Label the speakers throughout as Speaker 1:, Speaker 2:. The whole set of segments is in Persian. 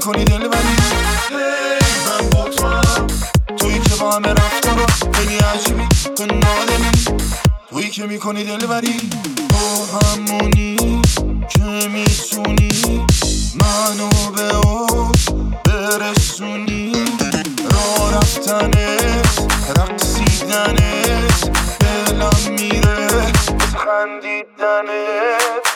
Speaker 1: میکنی دلبری. من با تو هم، تویی که با همه رفتارا خیلی عجیبی، تو نادمی، تویی که میکنی دلبری. تو همونی که میتونی منو به اوج برسونی، راه رفتنت، رقصیدنت، دلم میره از خندیدنت.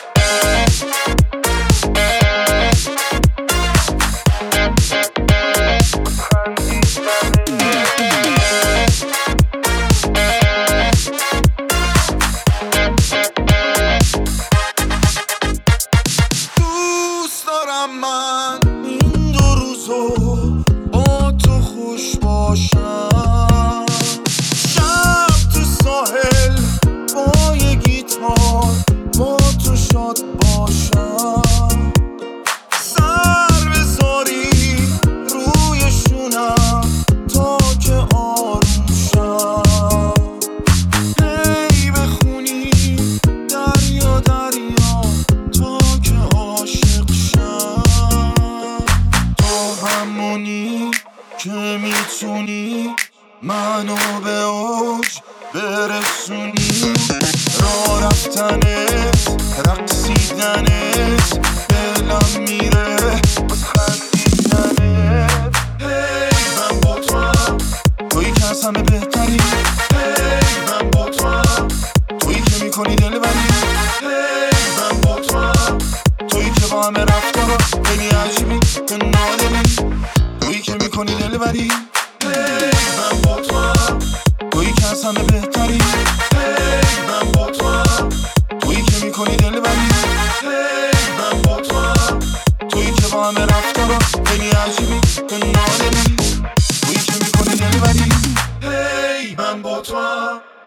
Speaker 1: دوست دارم من این دو روزو با تو خوش باشم، شب تو ساحل با یه گیتار با تو شاد باشم، سر بذاری روی شونم تا که آروم شم، هی بخونی دریا دریا تا که عاشق شم. تو همونی که میتونی منو به اوج برسونی، راه رفتنت، رقصیدنت، دلم میره از خندیدنت. هی من با تو هم، تویی که از همه بهتری. هی من با تو هم، تویی که میکنی دلبری. هی من با تو هم، تویی که با همه رفتارا خیلی عجیبی، تو نادمی، تویی که میکنی دلبری. هی من با تو هم، تویی که از همه بهتری. هی من با تو هم، تویی که میکنی دلبری. هی من با تو هم، تویی که با همه رفتارا خیلی عجیبی، تو نادمی، تویی که میکنی دلبری. هی من با تو هم.